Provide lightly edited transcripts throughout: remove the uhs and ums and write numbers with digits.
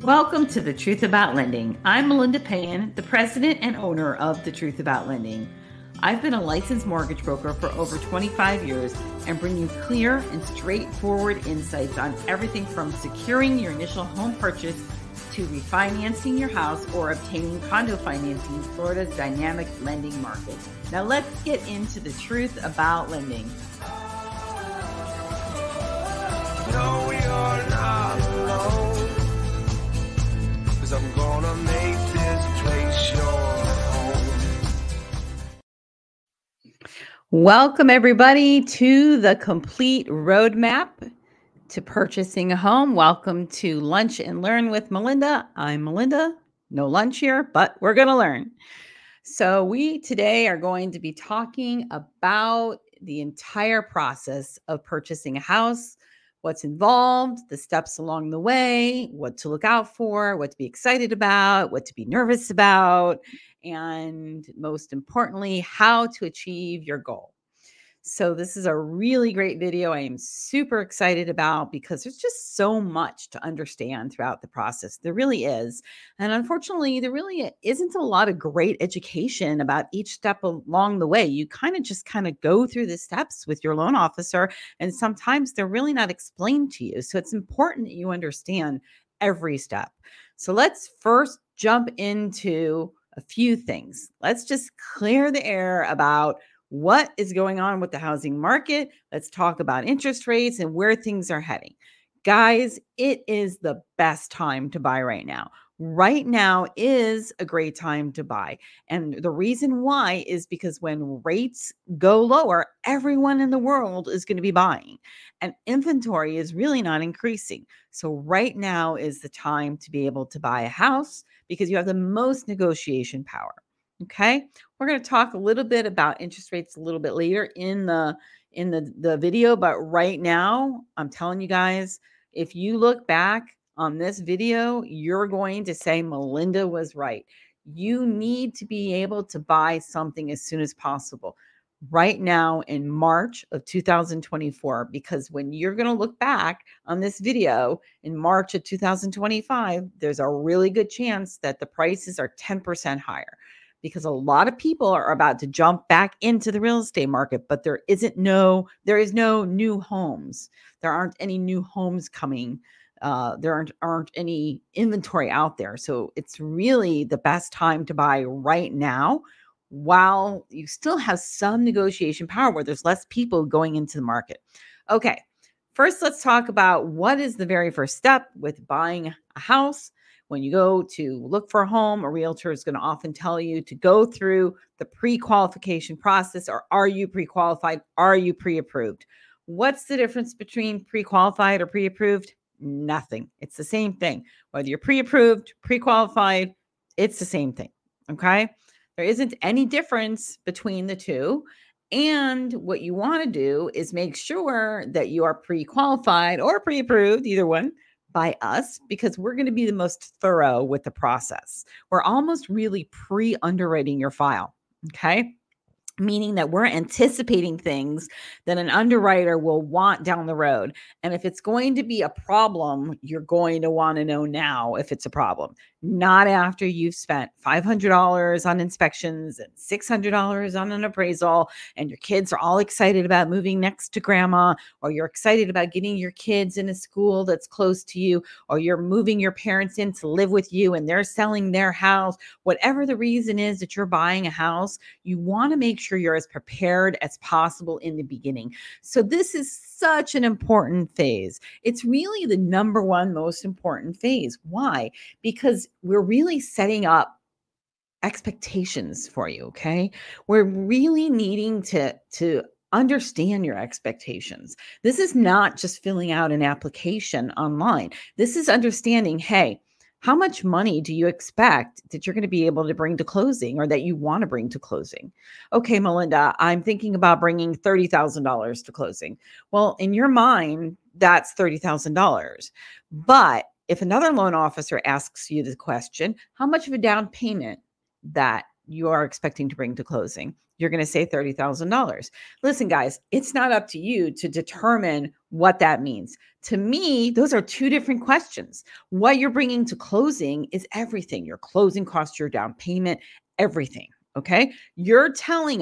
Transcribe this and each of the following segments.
Welcome to The Truth About Lending. I'm Melinda Payan, the president and owner of The Truth About Lending. I've been a licensed mortgage broker for over 25 years and bring you clear and straightforward insights on everything from securing your initial home purchase to refinancing your house or obtaining condo financing in Florida's dynamic lending market. Now let's get into the truth about lending. No, you're not alone, 'cause I'm gonna make this place your home. Welcome everybody to the complete roadmap to purchasing a home. Welcome to Lunch and Learn with Melinda. I'm Melinda. No lunch here, but we're going to learn. So we today are going to be talking about the entire process of purchasing a house, what's involved, the steps along the way, what to look out for, what to be excited about, what to be nervous about, and most importantly, how to achieve your goal. So this is a really great video I am super excited about because there's just so much to understand throughout the process. There really is. And unfortunately, there really isn't a lot of great education about each step along the way. You kind of go through the steps with your loan officer, and sometimes they're really not explained to you. So it's important that you understand every step. So let's first jump into a few things. Let's just clear the air about what is going on with the housing market. Let's talk about interest rates and where things are heading. Guys, it is the best time to buy right now. Right now is a great time to buy. And the reason why is because when rates go lower, everyone in the world is going to be buying. And inventory is really not increasing. So right now is the time to be able to buy a house because you have the most negotiation power. Okay, we're going to talk a little bit about interest rates a little bit later in the video, but right now I'm telling you guys, if you look back on this video, you're going to say Melinda was right. You need to be able to buy something as soon as possible. Right now in March of 2024, because when you're going to look back on this video in March of 2025, there's a really good chance that the prices are 10% higher. Because a lot of people are about to jump back into the real estate market, but there is no new homes. There aren't any new homes coming. There aren't any inventory out there. So it's really the best time to buy right now while you still have some negotiation power where there's less people going into the market. Okay, first let's talk about what is the very first step with buying a house. When you go to look for a home, a realtor is going to often tell you to go through the pre-qualification process. Or are you pre-qualified? Are you pre-approved? What's the difference between pre-qualified or pre-approved? Nothing. It's the same thing. Whether you're pre-approved, pre-qualified, it's the same thing. Okay? There isn't any difference between the two. And what you want to do is make sure that you are pre-qualified or pre-approved, either one, by us, because we're going to be the most thorough with the process. We're almost really pre-underwriting your file. Okay. Meaning that we're anticipating things that an underwriter will want down the road. And if it's going to be a problem, you're going to want to know now if it's a problem, not after you've spent $500 on inspections and $600 on an appraisal, and your kids are all excited about moving next to grandma, or you're excited about getting your kids in a school that's close to you, or you're moving your parents in to live with you and they're selling their house. Whatever the reason is that you're buying a house, you want to make sure you're as prepared as possible in the beginning. So this is such an important phase. It's really the number one most important phase. Why? Because we're really setting up expectations for you, okay? We're really needing to understand your expectations. This is not just filling out an application online. This is understanding, hey, how much money do you expect that you're going to be able to bring to closing or that you want to bring to closing? Okay, Melinda, I'm thinking about bringing $30,000 to closing. Well, in your mind, that's $30,000. But if another loan officer asks you the question, how much of a down payment that you are expecting to bring to closing? You're going to say $30,000. Listen, guys, it's not up to you to determine what that means. To me, those are two different questions. What you're bringing to closing is everything: your closing costs, your down payment, everything. Okay. You're telling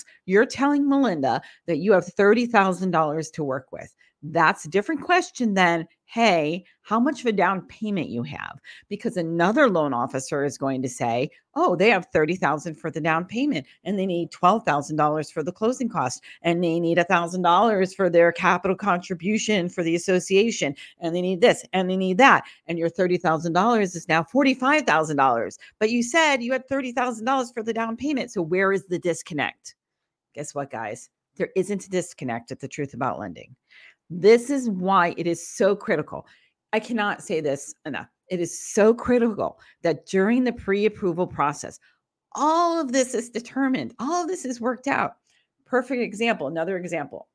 Melinda that you have $30,000 to work with. That's a different question than, hey, how much of a down payment you have? Because another loan officer is going to say, oh, they have $30,000 for the down payment and they need $12,000 for the closing cost and they need $1,000 for their capital contribution for the association and they need this and they need that. And your $30,000 is now $45,000. But you said you had $30,000 for the down payment. So where is the disconnect? Guess what, guys? There isn't a disconnect at The Truth About Lending. This is why it is so critical. I cannot say this enough. It is so critical that during the pre-approval process, all of this is determined. All of this is worked out. Perfect example. Another example.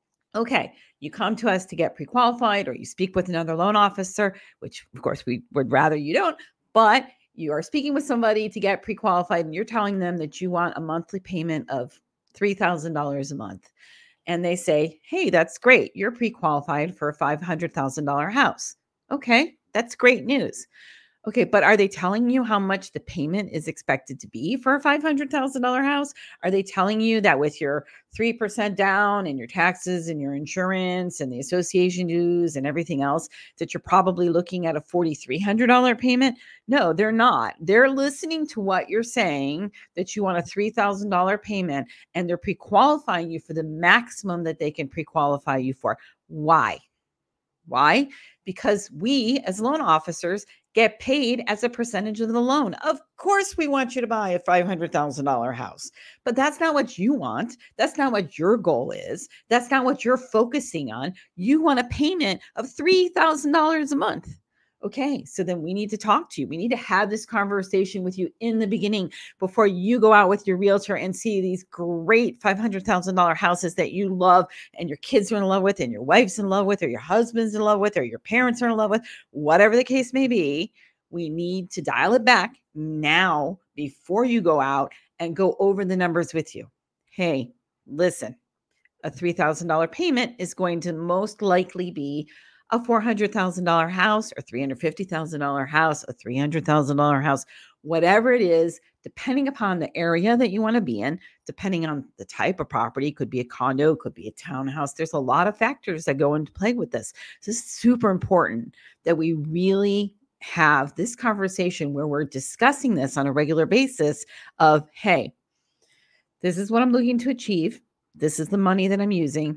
Okay, you come to us to get pre-qualified or you speak with another loan officer, which of course we would rather you don't, but you are speaking with somebody to get pre-qualified and you're telling them that you want a monthly payment of $3,000 a month. And they say, hey, that's great. You're pre-qualified for a $500,000 house. Okay, that's great news. Okay, but are they telling you how much the payment is expected to be for a $500,000 house? Are they telling you that with your 3% down and your taxes and your insurance and the association dues and everything else, that you're probably looking at a $4,300 payment? No, they're not. They're listening to what you're saying, that you want a $3,000 payment, and they're pre-qualifying you for the maximum that they can pre-qualify you for. Why? Why? Because we, as loan officers, get paid as a percentage of the loan. Of course, we want you to buy a $500,000 house, but that's not what you want. That's not what your goal is. That's not what you're focusing on. You want a payment of $3,000 a month. Okay, so then we need to talk to you. We need to have this conversation with you in the beginning before you go out with your realtor and see these great $500,000 houses that you love and your kids are in love with and your wife's in love with or your husband's in love with or your parents are in love with, whatever the case may be. We need to dial it back now before you go out and go over the numbers with you. Hey, listen, a $3,000 payment is going to most likely be a $400,000 house or $350,000 house, a $300,000 house, whatever it is, depending upon the area that you want to be in, depending on the type of property, could be a condo, could be a townhouse. There's a lot of factors that go into play with this. So this is super important that we really have this conversation where we're discussing this on a regular basis of, hey, this is what I'm looking to achieve. This is the money that I'm using.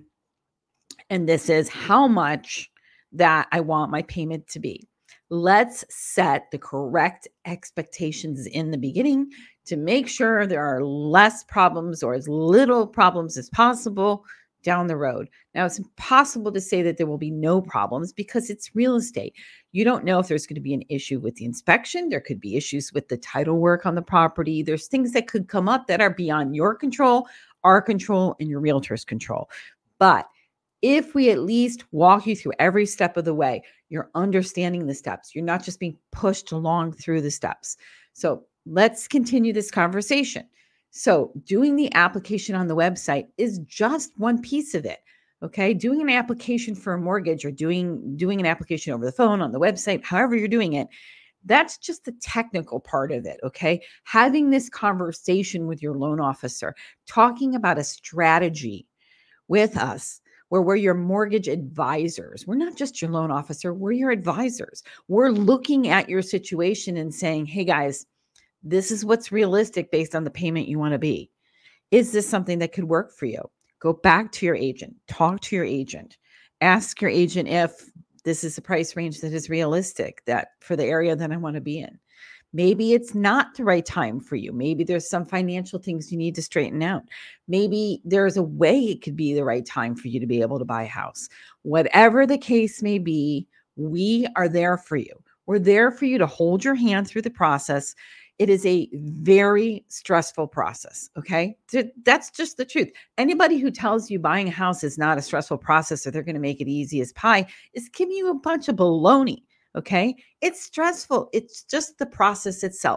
And this is how much that I want my payment to be. Let's set the correct expectations in the beginning to make sure there are less problems or as little problems as possible down the road. Now, it's impossible to say that there will be no problems because it's real estate. You don't know if there's going to be an issue with the inspection. There could be issues with the title work on the property. There's things that could come up that are beyond your control, our control, and your realtor's control. But if we at least walk you through every step of the way, you're understanding the steps. You're not just being pushed along through the steps. So let's continue this conversation. So doing the application on the website is just one piece of it. Okay. Doing an application for a mortgage or doing an application over the phone on the website, however you're doing it, that's just the technical part of it. Okay. Having this conversation with your loan officer, talking about a strategy with us, where we're your mortgage advisors. We're not just your loan officer, we're your advisors. We're looking at your situation and saying, hey guys, this is what's realistic based on the payment you want to be. Is this something that could work for you? Go back to your agent, talk to your agent, ask your agent if this is a price range that is realistic, that for the area that I want to be in. Maybe it's not the right time for you. Maybe there's some financial things you need to straighten out. Maybe there's a way it could be the right time for you to be able to buy a house. Whatever the case may be, we are there for you. We're there for you to hold your hand through the process. It is a very stressful process. Okay. That's just the truth. Anybody who tells you buying a house is not a stressful process or they're going to make it easy as pie is giving you a bunch of baloney. Okay. It's stressful. It's just the process itself.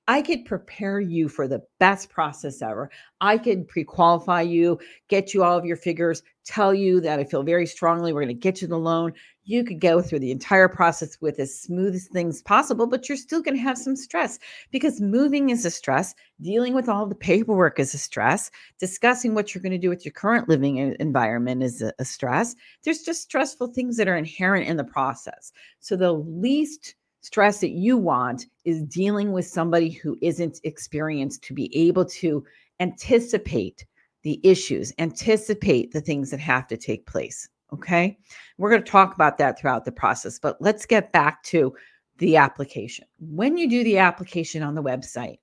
I could prepare you for the best process ever. I could pre-qualify you, get you all of your figures, tell you that I feel very strongly we're going to get you the loan. You could go through the entire process with as smooth as things possible, but you're still going to have some stress because moving is a stress, dealing with all the paperwork is a stress, discussing what you're going to do with your current living environment is a stress. There's just stressful things that are inherent in the process. So the least stress that you want is dealing with somebody who isn't experienced to be able to anticipate the issues, anticipate the things that have to take place. Okay. We're going to talk about that throughout the process, but let's get back to the application. When you do the application on the website,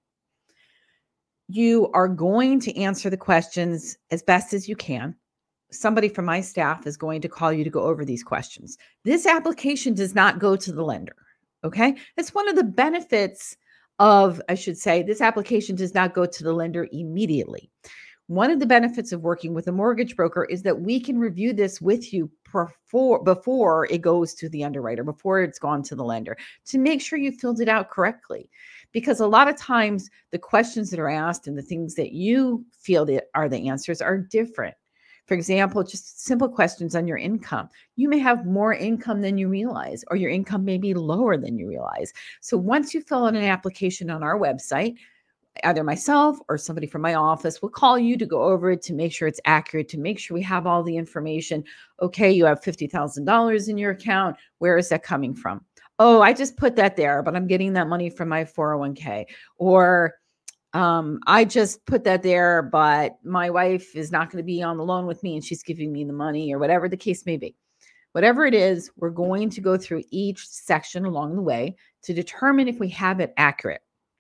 you are going to answer the questions as best as you can. Somebody from my staff is going to call you to go over these questions. This application does not go to the lender. Okay. That's one of the benefits of, I should say, this application does not go to the lender immediately. One of the benefits of working with a mortgage broker is that we can review this with you before it goes to the underwriter, before it's gone to the lender, to make sure you filled it out correctly. Because a lot of times the questions that are asked and the things that you feel that are the answers are different. For example, just simple questions on your income. You may have more income than you realize, or your income may be lower than you realize. So once you fill out an application on our website, either myself or somebody from my office will call you to go over it to make sure it's accurate, to make sure we have all the information. Okay, you have $50,000 in your account. Where is that coming from? Oh, I just put that there, but I'm getting that money from my 401k. Or I just put that there, but my wife is not going to be on the loan with me and she's giving me the money, or whatever the case may be. Whatever it is, we're going to go through each section along the way to determine if we have it accurate.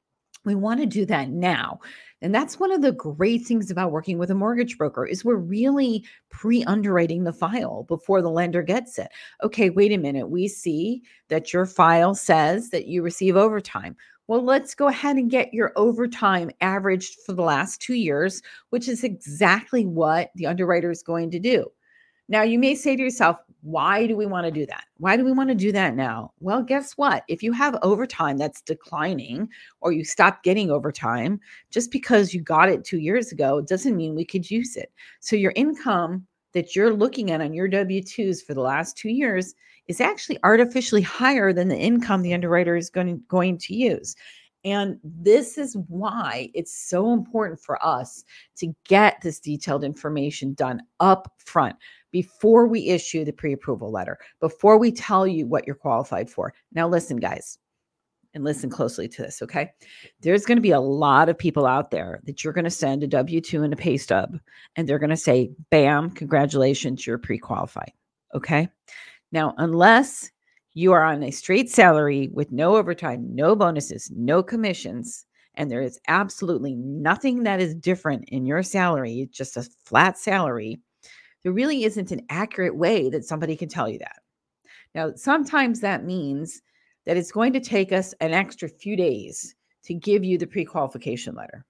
We want to do that now. And that's one of the great things about working with a mortgage broker is we're really pre-underwriting the file before the lender gets it. Okay, wait a minute. We see that your file says that you receive overtime. Well, let's go ahead and get your overtime averaged for the last 2 years, which is exactly what the underwriter is going to do. Now, you may say to yourself, why do we want to do that? Why do we want to do that now? Well, guess what? If you have overtime that's declining, or you stop getting overtime, just because you got it 2 years ago doesn't mean we could use it. So your income that you're looking at on your W-2s for the last 2 years is actually artificially higher than the income the underwriter is going to use. And this is why it's so important for us to get this detailed information done up front before we issue the pre-approval letter, before we tell you what you're qualified for. Now, listen, guys, and listen closely to this, okay? There's going to be a lot of people out there that you're going to send a W-2 and a pay stub, and they're going to say, bam, congratulations, you're pre-qualified, okay? Now, unless you are on a straight salary with no overtime, no bonuses, no commissions, and there is absolutely nothing that is different in your salary, just a flat salary, there really isn't an accurate way that somebody can tell you that. Now, sometimes that means that it's going to take us an extra few days to give you the pre-qualification letter.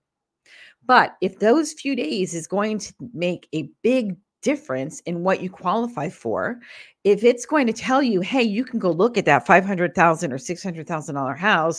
But if those few days is going to make a big difference in what you qualify for, if it's going to tell you, hey, you can go look at that $500,000 or $600,000 house,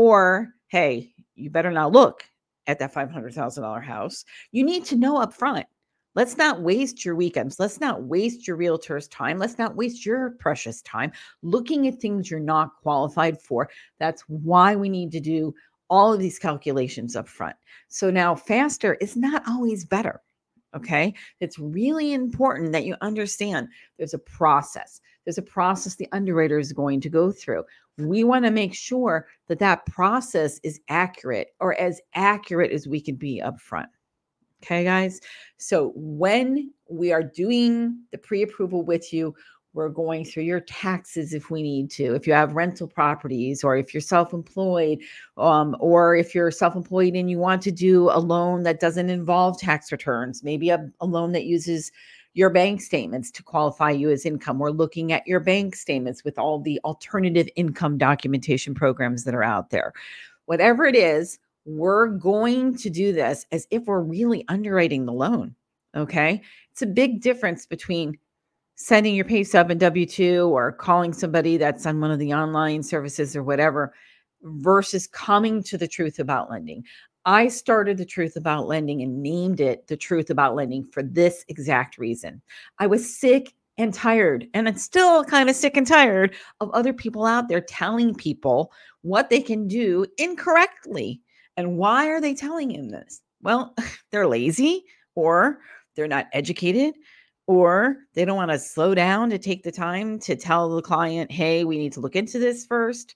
or hey, you better not look at that $500,000 house, you need to know up front. Let's not waste your weekends. Let's not waste your realtor's time. Let's not waste your precious time looking at things you're not qualified for. That's why we need to do all of these calculations up front. So now faster is not always better. Okay. It's really important that you understand there's a process. There's a process the underwriter is going to go through. We want to make sure that that process is accurate, or as accurate as we can be up front. Okay, guys. So when we are doing the pre-approval with you, we're going through your taxes if we need to, if you have rental properties, or if you're self-employed, or if you're self-employed and you want to do a loan that doesn't involve tax returns, maybe a loan that uses your bank statements to qualify you as income. We're looking at your bank statements with all the alternative income documentation programs that are out there. Whatever it is, we're going to do this as if we're really underwriting the loan. Okay. It's a big difference between sending your pay stub and W-2 or calling somebody that's on one of the online services or whatever. versus coming to the truth about lending. I started the truth about lending and named it the truth about lending for this exact reason. I was sick and tired, and I'm still kind of sick and tired of other people out there telling people what they can do incorrectly. And why are they telling him this? Well, they're lazy, or they're not educated, or they don't want to slow down to take the time to tell the client, hey, we need to look into this first.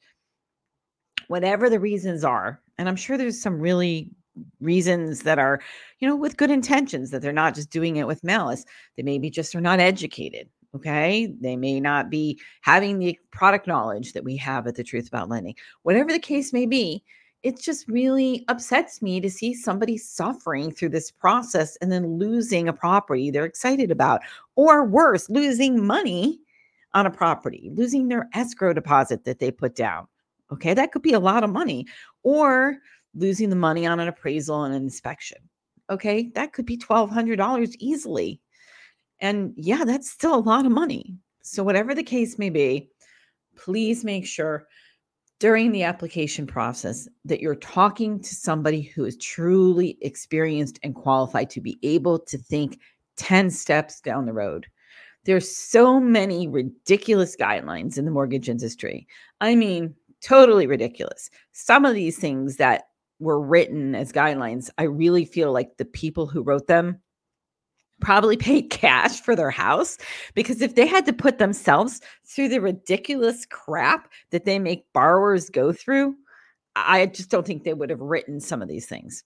Whatever the reasons are, and I'm sure there's some really reasons that are, with good intentions, that they're not just doing it with malice. They maybe just are not educated. Okay. They may not be having the product knowledge that we have at the Truth About Lending. Whatever the case may be, it just really upsets me to see somebody suffering through this process and then losing a property they're excited about, or worse, losing money on a property, losing their escrow deposit that they put down. Okay, that could be a lot of money, or losing the money on an appraisal and an inspection. Okay, that could be $1,200 easily. And yeah, that's still a lot of money. So, whatever the case may be, please make sure during the application process that you're talking to somebody who is truly experienced and qualified to be able to think 10 steps down the road. There's so many ridiculous guidelines in the mortgage industry. I mean, totally ridiculous. Some of these things that were written as guidelines, I really feel like the people who wrote them probably paid cash for their house, because if they had to put themselves through the ridiculous crap that they make borrowers go through, I just don't think they would have written some of these things.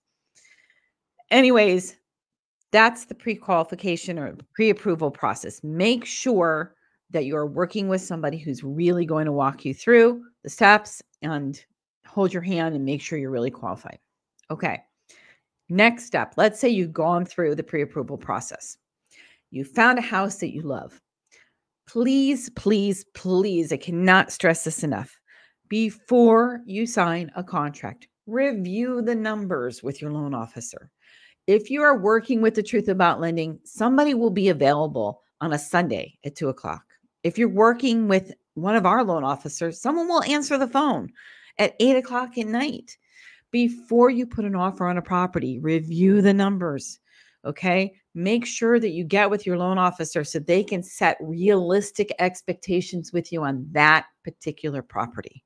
Anyways, that's the pre-qualification or pre-approval process. Make sure that you're working with somebody who's really going to walk you through the steps and hold your hand and make sure you're really qualified. Okay. Next step. Let's say you've gone through the pre-approval process. You found a house that you love. Please, please, please, I cannot stress this enough. Before you sign a contract, review the numbers with your loan officer. If you are working with the Truth About Lending, somebody will be available on a Sunday at 2:00. If you're working with one of our loan officers, someone will answer the phone at 8:00 at night. Before you put an offer on a property, review the numbers. Okay. Make sure that you get with your loan officer so they can set realistic expectations with you on that particular property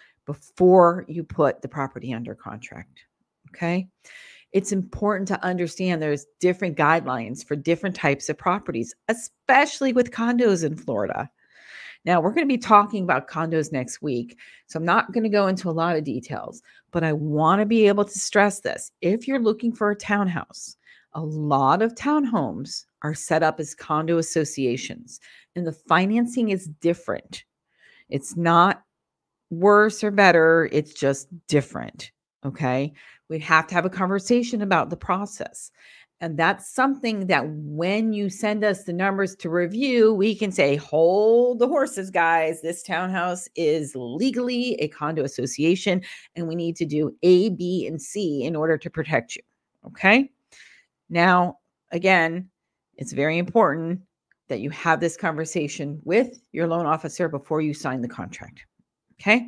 before you put the property under contract. Okay. It's important to understand there's different guidelines for different types of properties, especially with condos in Florida. Now, we're going to be talking about condos next week, so I'm not going to go into a lot of details, but I want to be able to stress this. If you're looking for a townhouse, a lot of townhomes are set up as condo associations, and the financing is different. It's not worse or better, it's just different. Okay. We have to have a conversation about the process. And that's something that when you send us the numbers to review, we can say, hold the horses, guys. This townhouse is legally a condo association, and we need to do A, B, and C in order to protect you. Okay. Now, again, it's very important that you have this conversation with your loan officer before you sign the contract. Okay.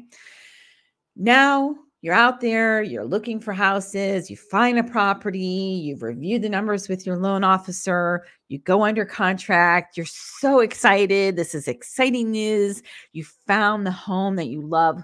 Now you're out there, you're looking for houses, you find a property, you've reviewed the numbers with your loan officer, you go under contract, you're so excited. This is exciting news. You found the home that you love.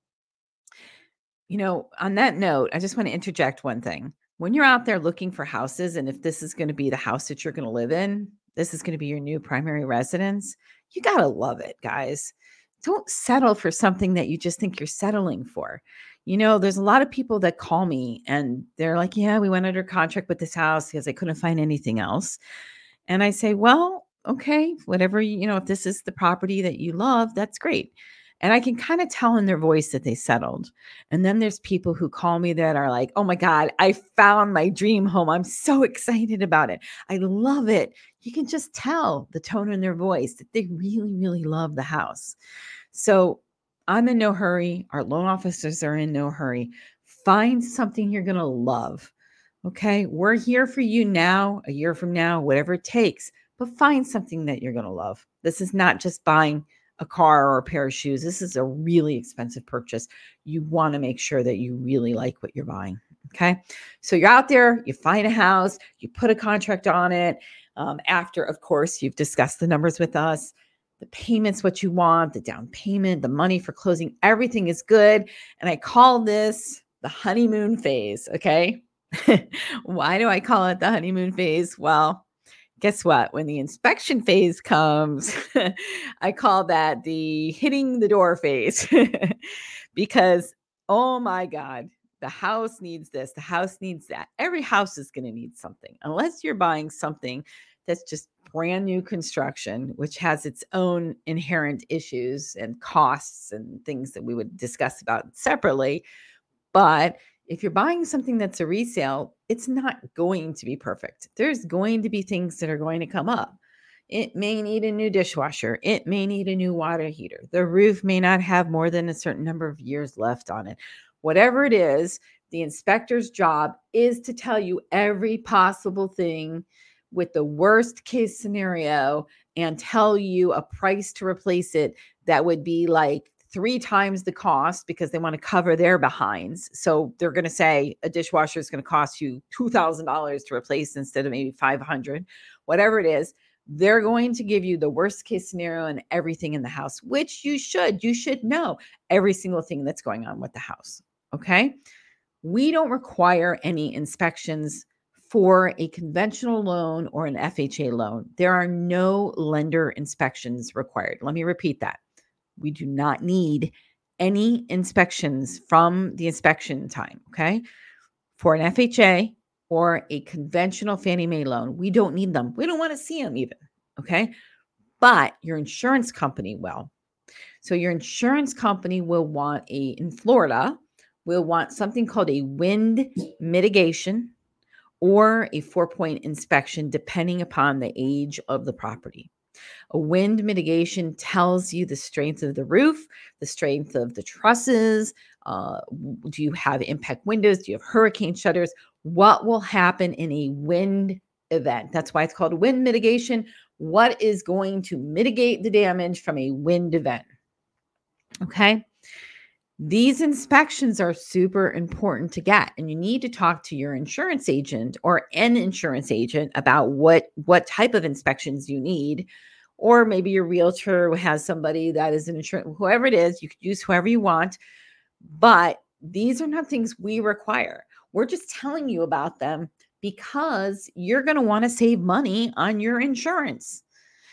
On that note, I just want to interject one thing. When you're out there looking for houses, and if this is going to be the house that you're going to live in, this is going to be your new primary residence, you got to love it, guys. Don't settle for something that you just think you're settling for. There's a lot of people that call me and they're like, yeah, we went under contract with this house because I couldn't find anything else. And I say, well, okay, whatever, if this is the property that you love, that's great. And I can kind of tell in their voice that they settled. And then there's people who call me that are like, oh my God, I found my dream home. I'm so excited about it. I love it. You can just tell the tone in their voice that they really, really love the house. So I'm in no hurry. Our loan officers are in no hurry. Find something you're going to love. Okay. We're here for you now, a year from now, whatever it takes, but find something that you're going to love. This is not just buying a car or a pair of shoes. This is a really expensive purchase. You want to make sure that you really like what you're buying. Okay. So you're out there, you find a house, you put a contract on it. After, of course, you've discussed the numbers with us, the payments, what you want, the down payment, the money for closing, everything is good. And I call this the honeymoon phase. Okay. Why do I call it the honeymoon phase? Well, guess what? When the inspection phase comes, I call that the hitting the door phase because, oh my God, the house needs this, the house needs that. Every house is going to need something, unless you're buying something that's just brand new construction, which has its own inherent issues and costs and things that we would discuss about separately. But if you're buying something that's a resale, it's not going to be perfect. There's going to be things that are going to come up. It may need a new dishwasher. It may need a new water heater. The roof may not have more than a certain number of years left on it. Whatever it is, the inspector's job is to tell you every possible thing with the worst case scenario and tell you a price to replace it that would be like 3 times the cost because they want to cover their behinds. So they're going to say a dishwasher is going to cost you $2,000 to replace instead of maybe $500, whatever it is. They're going to give you the worst case scenario and everything in the house, which you should. You should know every single thing that's going on with the house. Okay. We don't require any inspections for a conventional loan or an FHA loan. There are no lender inspections required. Let me repeat that. We do not need any inspections from the inspection time, okay? For an FHA or a conventional Fannie Mae loan, we don't need them. We don't want to see them even, okay? But your insurance company will. So your insurance company will want in Florida, will want something called a wind mitigation or a 4-point inspection, depending upon the age of the property. A wind mitigation tells you the strength of the roof, the strength of the trusses. Do you have impact windows? Do you have hurricane shutters? What will happen in a wind event? That's why it's called wind mitigation. What is going to mitigate the damage from a wind event? Okay. These inspections are super important to get, and you need to talk to your insurance agent or an insurance agent about what type of inspections you need. Or maybe your realtor has somebody that is an insurance, whoever it is, you could use whoever you want. But these are not things we require. We're just telling you about them because you're going to want to save money on your insurance.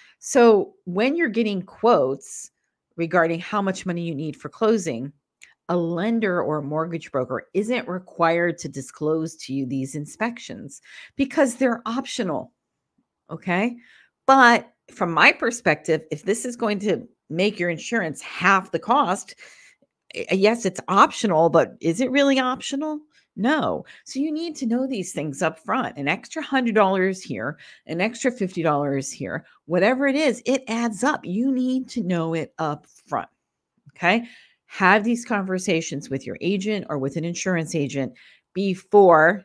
So when you're getting quotes regarding how much money you need for closing, a lender or a mortgage broker isn't required to disclose to you these inspections because they're optional. Okay. But from my perspective, if this is going to make your insurance half the cost, yes, it's optional, but is it really optional? No. So you need to know these things up front. An extra $100 here, an extra $50 here, whatever it is, it adds up. You need to know it up front. Okay. Have these conversations with your agent or with an insurance agent before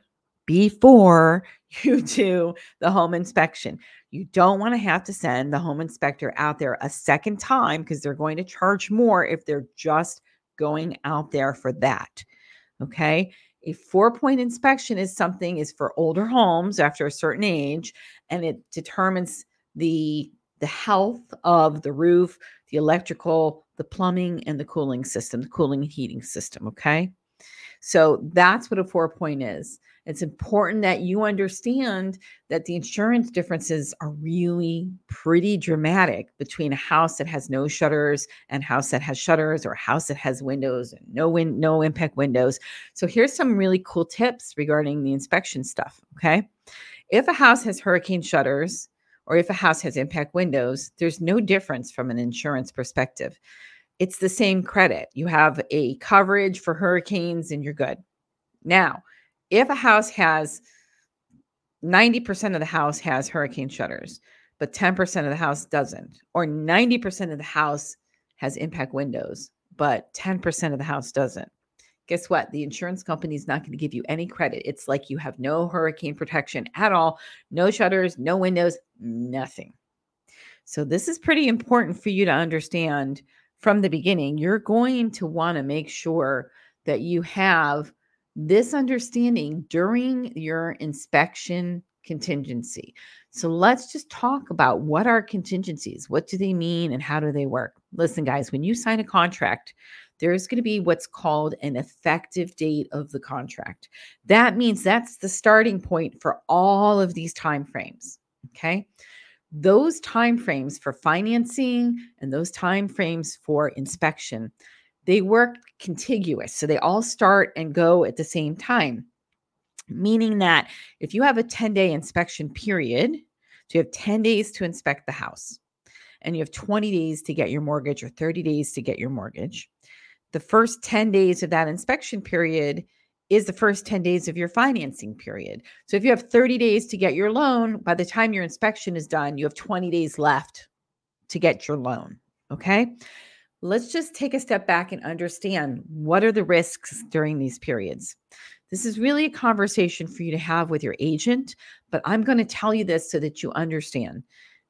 you do the home inspection. You don't want to have to send the home inspector out there a second time because they're going to charge more if they're just going out there for that. Okay. A 4-point inspection is for older homes after a certain age, and it determines the health of the roof, the electrical, the plumbing, and the cooling system, the cooling and heating system. Okay. So that's what a 4-point is. It's important that you understand that the insurance differences are really pretty dramatic between a house that has no shutters and a house that has shutters, or a house that has windows and no impact windows. So here's some really cool tips regarding the inspection stuff. Okay. If a house has hurricane shutters or if a house has impact windows, there's no difference from an insurance perspective. It's the same credit. You have a coverage for hurricanes and you're good. Now, if a house has 90% of the house has hurricane shutters, but 10% of the house doesn't, or 90% of the house has impact windows, but 10% of the house doesn't, guess what? The insurance company is not going to give you any credit. It's like you have no hurricane protection at all, no shutters, no windows, nothing. So this is pretty important for you to understand from the beginning. You're going to want to make sure that you have this understanding during your inspection contingency. So let's just talk about what are contingencies, what do they mean, and how do they work? Listen, guys, when you sign a contract, there's going to be what's called an effective date of the contract. That means that's the starting point for all of these time frames. Okay. Those time frames for financing and those time frames for inspection, they work contiguous. So they all start and go at the same time, meaning that if you have a 10-day inspection period, so you have 10 days to inspect the house and you have 20 days to get your mortgage or 30 days to get your mortgage. The first 10 days of that inspection period is the first 10 days of your financing period. So if you have 30 days to get your loan, by the time your inspection is done, you have 20 days left to get your loan. Okay. Let's just take a step back and understand what are the risks during these periods. This is really a conversation for you to have with your agent, but I'm going to tell you this so that you understand.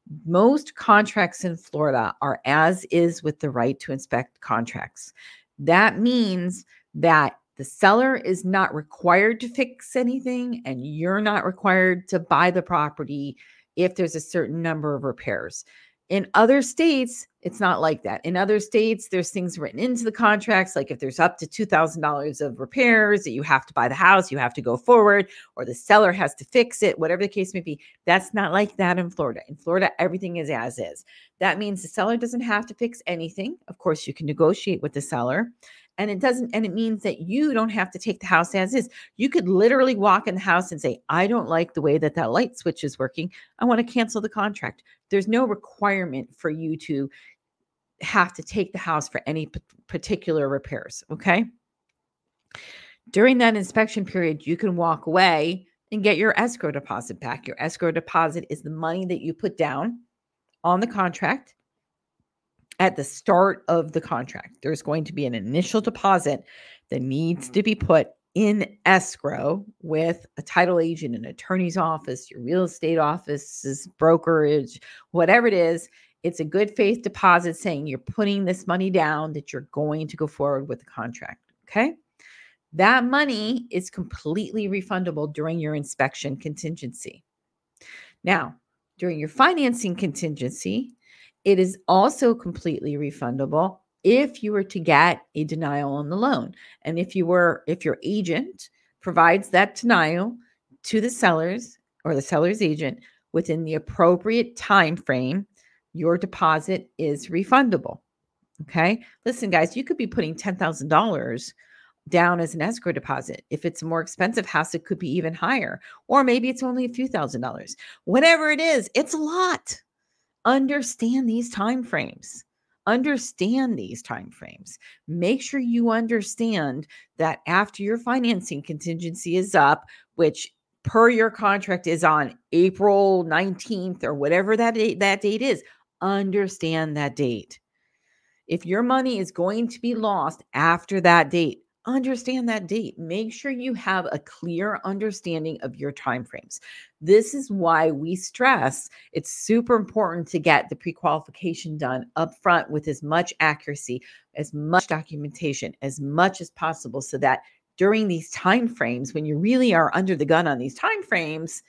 Most contracts in Florida are as is with the right to inspect contracts. That means that the seller is not required to fix anything and you're not required to buy the property if there's a certain number of repairs. In other states, it's not like that. In other states, there's things written into the contracts, like if there's up to $2,000 of repairs that you have to buy the house, you have to go forward, or the seller has to fix it, whatever the case may be. That's not like that in Florida. In Florida, everything is as is. That means the seller doesn't have to fix anything. Of course, you can negotiate with the seller. And it means that you don't have to take the house as is. You could literally walk in the house and say, I don't like the way that light switch is working. I want to cancel the contract. There's no requirement for you to have to take the house for any particular repairs. Okay. During that inspection period, you can walk away and get your escrow deposit back. Your escrow deposit is the money that you put down on the contract at the start of the contract. There's going to be an initial deposit that needs to be put in escrow with a title agent, an attorney's office, your real estate office's brokerage, whatever it is. It's a good faith deposit saying you're putting this money down, that you're going to go forward with the contract. Okay. That money is completely refundable during your inspection contingency. Now, during your financing contingency, it is also completely refundable if you were to get a denial on the loan. And if your agent provides that denial to the sellers or the seller's agent within the appropriate time frame, your deposit is refundable. Okay. Listen, guys, you could be putting $10,000 down as an escrow deposit. If it's a more expensive house, it could be even higher, or maybe it's only a few $1,000s. Whatever it is, it's a lot. Understand these time frames. Understand these time frames. Make sure you understand that after your financing contingency is up, which per your contract is on April 19th or whatever that date is, understand that date. If your money is going to be lost after that date, understand that date. Make sure you have a clear understanding of your timeframes. This is why we stress it's super important to get the pre-qualification done up front with as much accuracy, as much documentation, as much as possible, so that during these timeframes, when you really are under the gun on these timeframes,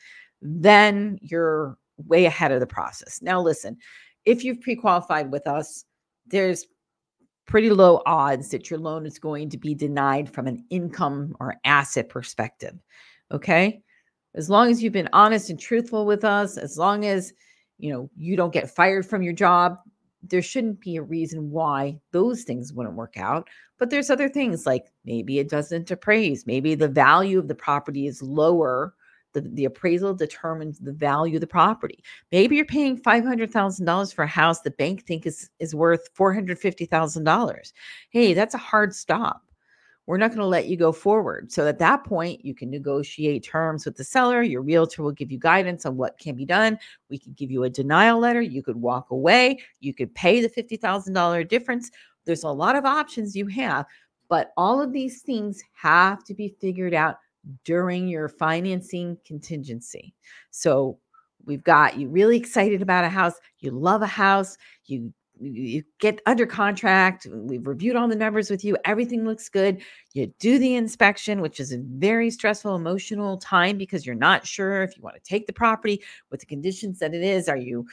then you're way ahead of the process. Now, listen, if you've pre-qualified with us, there's pretty low odds that your loan is going to be denied from an income or asset perspective. Okay. As long as you've been honest and truthful with us, as long as, you don't get fired from your job, there shouldn't be a reason why those things wouldn't work out. But there's other things like maybe it doesn't appraise. Maybe the value of the property is lower. The appraisal determines the value of the property. Maybe you're paying $500,000 for a house the bank thinks is worth $450,000. Hey, that's a hard stop. We're not going to let you go forward. So at that point, you can negotiate terms with the seller. Your realtor will give you guidance on what can be done. We could give you a denial letter. You could walk away. You could pay the $50,000 difference. There's a lot of options you have, but all of these things have to be figured out during your financing contingency. So we've got you really excited about a house. You love a house. You get under contract. We've reviewed all the numbers with you. Everything looks good. You do the inspection, which is a very stressful, emotional time because you're not sure if you want to take the property with the conditions that it is. Are you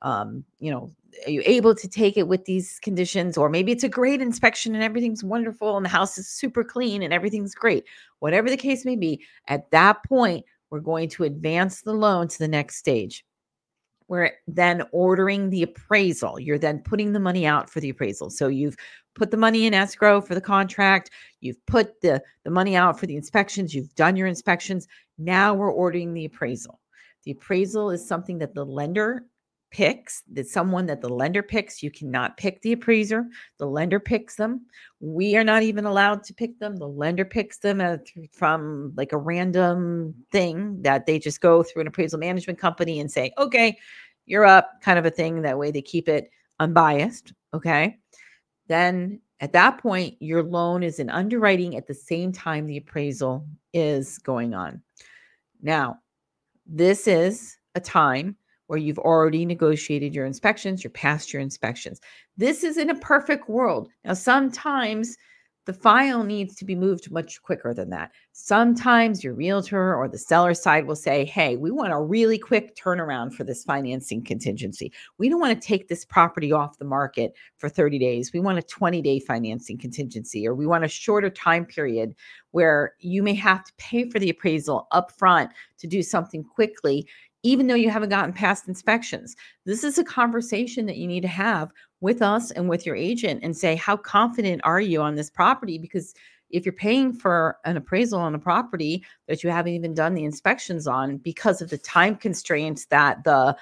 able to take it with these conditions? Or maybe it's a great inspection and everything's wonderful and the house is super clean and everything's great. Whatever the case may be, at that point, we're going to advance the loan to the next stage. We're then ordering the appraisal. You're then putting the money out for the appraisal. So you've put the money in escrow for the contract. You've put the money out for the inspections. You've done your inspections. Now we're ordering the appraisal. The appraisal is something that the lender picks. That's someone that the lender picks. You cannot pick the appraiser. The lender picks them. We are not even allowed to pick them. The lender picks them from like a random thing that they just go through an appraisal management company and say, okay, you're up, kind of a thing. That way they keep it unbiased. Okay. Then at that point, your loan is in underwriting at the same time the appraisal is going on. Now, this is a time where you've already negotiated your inspections, you're past your inspections. This is in a perfect world. Now, sometimes the file needs to be moved much quicker than that. Sometimes your realtor or the seller side will say, hey, we want a really quick turnaround for this financing contingency. We don't want to take this property off the market for 30 days. We want a 20-day financing contingency, or we want a shorter time period where you may have to pay for the appraisal upfront to do something quickly, even though you haven't gotten past inspections. This is a conversation that you need to have with us and with your agent and say, how confident are you on this property? Because if you're paying for an appraisal on a property that you haven't even done the inspections on because of the time constraints that the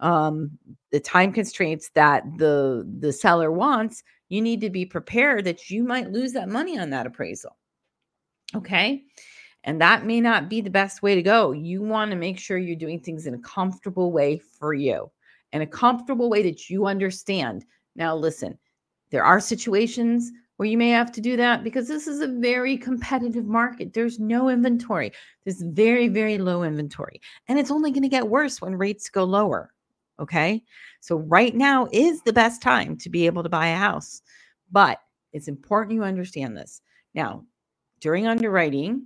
seller wants, you need to be prepared that you might lose that money on that appraisal. Okay. And that may not be the best way to go. You want to make sure you're doing things in a comfortable way for you, and a comfortable way that you understand. Now, listen, there are situations where you may have to do that because this is a very competitive market. There's no inventory. There's very, very low inventory. And it's only going to get worse when rates go lower. Okay. So right now is the best time to be able to buy a house. But it's important you understand this. Now, during underwriting,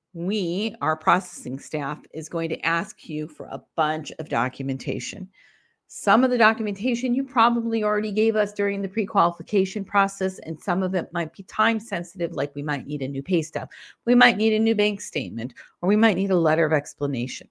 our processing staff is going to ask you for a bunch of documentation. Some of the documentation you probably already gave us during the pre-qualification process, and some of it might be time sensitive, like we might need a new pay stub, we might need a new bank statement, or we might need a letter of explanation.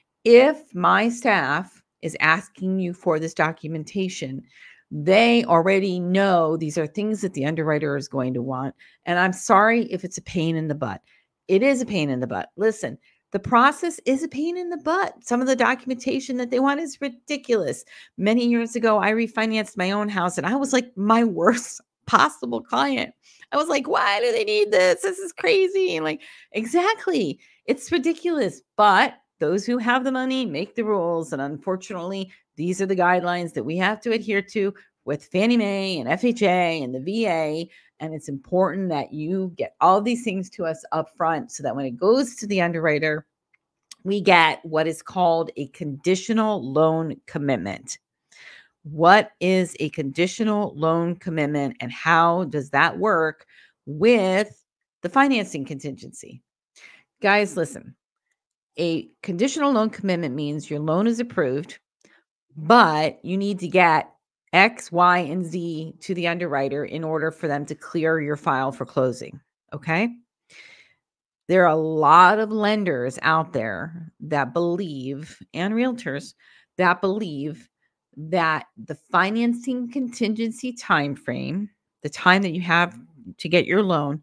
If my staff is asking you for this documentation, they already know these are things that the underwriter is going to want. And I'm sorry if it's a pain in the butt. It is a pain in the butt. Listen, the process is a pain in the butt. Some of the documentation that they want is ridiculous. Many years ago, I refinanced my own house and I was like my worst possible client. I was like, why do they need this? This is crazy. And like, exactly. It's ridiculous. But those who have the money make the rules. And unfortunately, these are the guidelines that we have to adhere to with Fannie Mae and FHA and the VA. And it's important that you get all these things to us up front so that when it goes to the underwriter, we get what is called a conditional loan commitment. What is a conditional loan commitment and how does that work with the financing contingency? Guys, listen, a conditional loan commitment means your loan is approved, but you need to get X, Y, and Z to the underwriter in order for them to clear your file for closing. Okay. There are a lot of lenders out there that believe, and realtors that believe, that the financing contingency time frame, the time that you have to get your loan,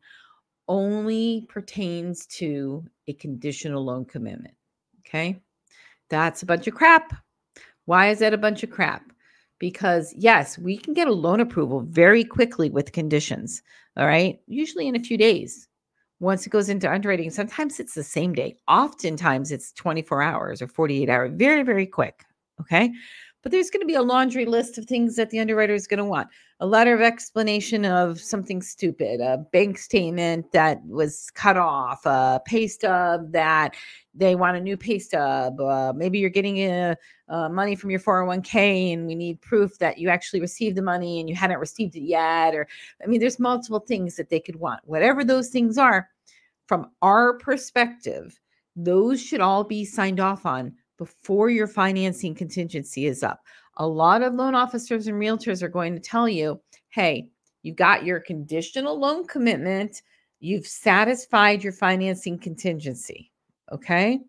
only pertains to a conditional loan commitment. Okay. That's a bunch of crap. Why is that a bunch of crap? Because yes, we can get a loan approval very quickly with conditions. All right. Usually in a few days. Once it goes into underwriting, sometimes it's the same day. Oftentimes it's 24 hours or 48 hours. Very, very quick. Okay. But there's going to be a laundry list of things that the underwriter is going to want. A letter of explanation of something stupid, a bank statement that was cut off, a pay stub that they want a new pay stub. Maybe you're getting money from your 401k and we need proof that you actually received the money and you hadn't received it yet. Or, I mean, there's multiple things that they could want. Whatever those things are, from our perspective, those should all be signed off on before your financing contingency is up. A lot of loan officers and realtors are going to tell you, hey, you got your conditional loan commitment, you've satisfied your financing contingency. Okay.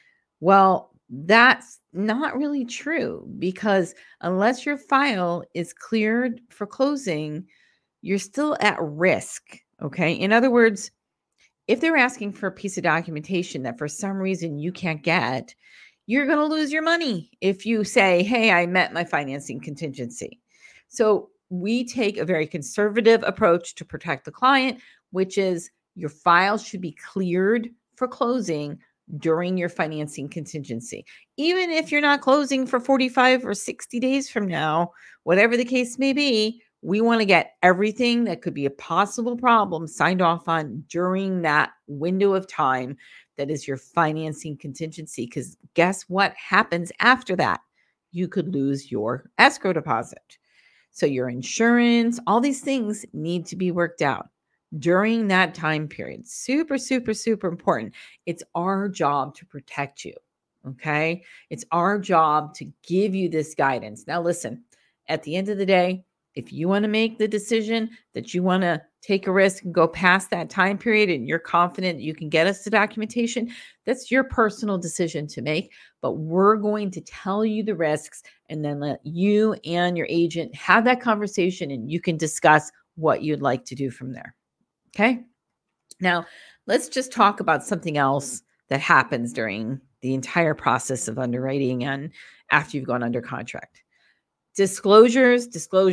Well, that's not really true, because unless your file is cleared for closing, you're still at risk. Okay. In other words, if they're asking for a piece of documentation that for some reason you can't get, you're going to lose your money if you say, hey, I met my financing contingency. So we take a very conservative approach to protect the client, which is your file should be cleared for closing during your financing contingency. Even if you're not closing for 45 or 60 days from now, whatever the case may be, we want to get everything that could be a possible problem signed off on during that window of time that is your financing contingency. Because guess what happens after that? You could lose your escrow deposit. So your insurance, all these things need to be worked out during that time period. Super, super, super important. It's our job to protect you. Okay. It's our job to give you this guidance. Now, listen, at the end of the day, if you want to make the decision that you want to take a risk and go past that time period and you're confident you can get us the documentation, that's your personal decision to make. But we're going to tell you the risks and then let you and your agent have that conversation and you can discuss what you'd like to do from there. Okay. Now, let's just talk about something else that happens during the entire process of underwriting and after you've gone under contract. Disclosures,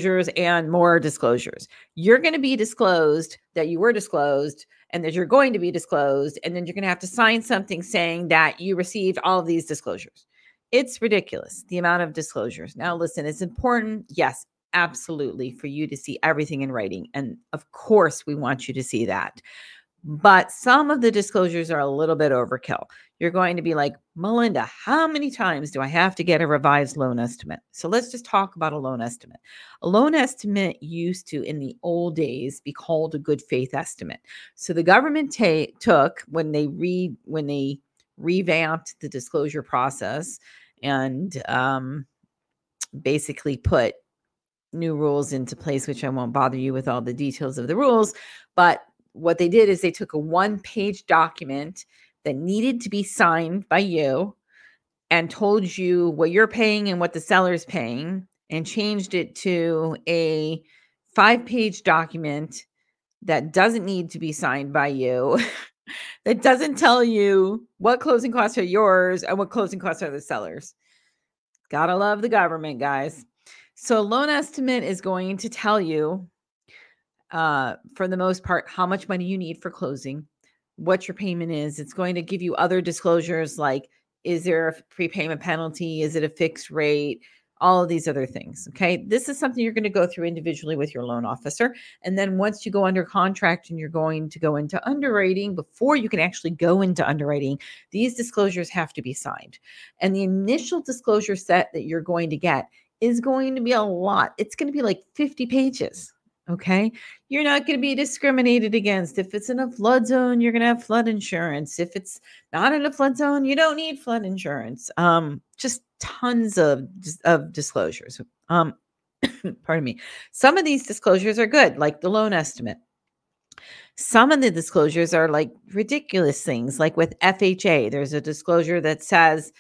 and more disclosures. You're going to be disclosed that you were disclosed and that you're going to be disclosed. And then you're going to have to sign something saying that you received all of these disclosures. It's ridiculous, the amount of disclosures. Now, listen, it's important. Yes, absolutely, for you to see everything in writing. And of course, we want you to see that. But some of the disclosures are a little bit overkill. You're going to be like, Melinda, how many times do I have to get a revised loan estimate? So let's just talk about a loan estimate. A loan estimate used to, in the old days, be called a good faith estimate. So the government took, when they revamped the disclosure process and basically put new rules into place, which I won't bother you with all the details of the rules, but what they did is they took a one-page document that needed to be signed by you and told you what you're paying and what the seller's paying, and changed it to a 5-page document that doesn't need to be signed by you, that doesn't tell you what closing costs are yours and what closing costs are the seller's. Gotta love the government, guys. So a loan estimate is going to tell you, for the most part, how much money you need for closing, what your payment is. It's going to give you other disclosures like, is there a prepayment penalty? Is it a fixed rate? All of these other things. Okay. This is something you're going to go through individually with your loan officer. And then once you go under contract and you're going to go into underwriting, before you can actually go into underwriting, these disclosures have to be signed. And the initial disclosure set that you're going to get is going to be a lot. It's going to be like 50 pages. Okay. You're not going to be discriminated against. If it's in a flood zone, you're going to have flood insurance. If it's not in a flood zone, you don't need flood insurance. Just tons of disclosures. Pardon me. Some of these disclosures are good, like the loan estimate. Some of the disclosures are like ridiculous things, like with FHA, there's a disclosure that says,